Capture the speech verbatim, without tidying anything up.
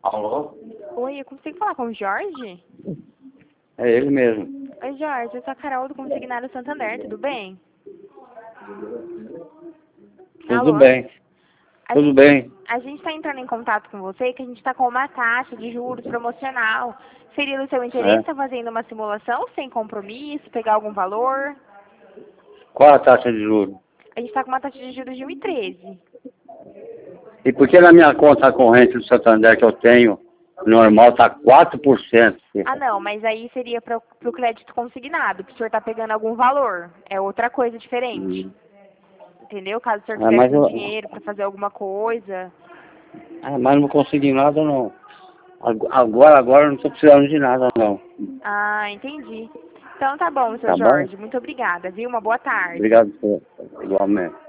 Alô? Oi, eu consigo falar com o Jorge? É ele mesmo. Oi, Jorge, eu sou a Carol do Consignado Santander, tudo bem? Tudo Alô? bem. A Tudo gente, bem. a gente está entrando em contato com você que a gente está com uma taxa de juros promocional. Seria do seu interesse É. estar fazendo uma simulação sem compromisso, pegar algum valor? Qual a taxa de juros? A gente está com uma taxa de juros de um e treze. E por que na minha conta corrente do Santander que eu tenho, normal, está quatro por cento? Ah, não, mas aí seria para o crédito consignado, que o senhor está pegando algum valor. É outra coisa diferente. Hum. Entendeu? Caso o senhor Ah, quiser mas com eu, dinheiro para fazer alguma coisa. ah, mas não consegui nada, não. Ag- Agora, agora eu não estou precisando de nada, não. Ah, entendi. Então tá bom, seu Tá bom? Jorge. Muito obrigada, viu? Uma boa tarde. Obrigado, senhor. Igualmente.